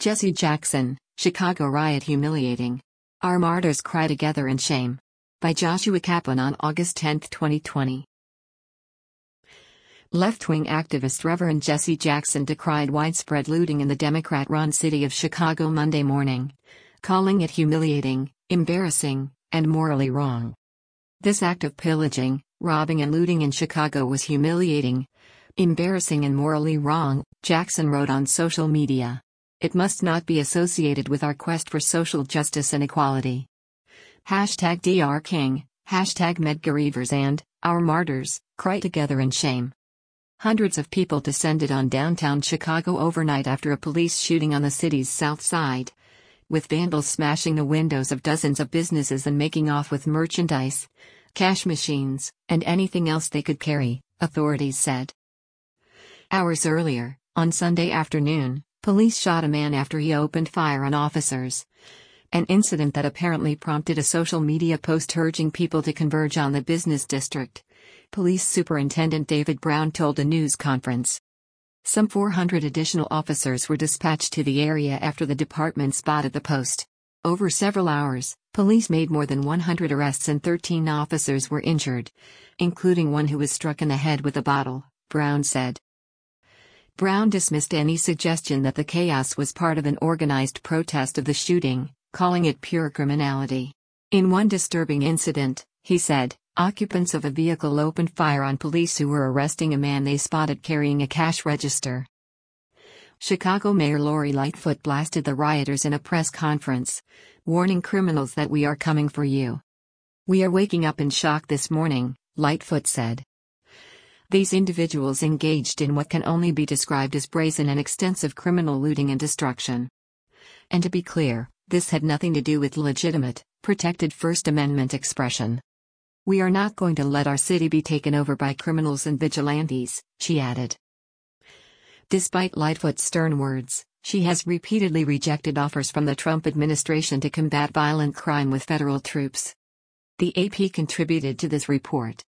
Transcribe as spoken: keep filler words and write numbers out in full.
Jesse Jackson, Chicago riot humiliating. Our martyrs cry together in shame. By Joshua Kaplan on August tenth, twenty twenty. Left-wing activist Reverend Jesse Jackson decried widespread looting in the Democrat-run city of Chicago Monday morning, calling it humiliating, embarrassing, and morally wrong. This act of pillaging, robbing and looting in Chicago was humiliating, embarrassing and morally wrong, Jackson wrote on social media. It must not be associated with our quest for social justice and equality. Hashtag D R King, hashtag Medgar Evers and, our martyrs, cry together in shame. Hundreds of people descended on downtown Chicago overnight after a police shooting on the city's south side, with vandals smashing the windows of dozens of businesses and making off with merchandise, cash machines, and anything else they could carry, authorities said. Hours earlier, on Sunday afternoon, police shot a man after he opened fire on officers. An incident that apparently prompted a social media post urging people to converge on the business district, Police Superintendent David Brown told a news conference. Some four hundred additional officers were dispatched to the area after the department spotted the post. Over several hours, police made more than one hundred arrests and thirteen officers were injured, including one who was struck in the head with a bottle, Brown said. Brown dismissed any suggestion that the chaos was part of an organized protest of the shooting, calling it pure criminality. In one disturbing incident, he said, occupants of a vehicle opened fire on police who were arresting a man they spotted carrying a cash register. Chicago Mayor Lori Lightfoot blasted the rioters in a press conference, warning criminals that we are coming for you. We are waking up in shock this morning, Lightfoot said. These individuals engaged in what can only be described as brazen and extensive criminal looting and destruction. And to be clear, this had nothing to do with legitimate, protected First Amendment expression. We are not going to let our city be taken over by criminals and vigilantes, she added. Despite Lightfoot's stern words, she has repeatedly rejected offers from the Trump administration to combat violent crime with federal troops. The A P contributed to this report.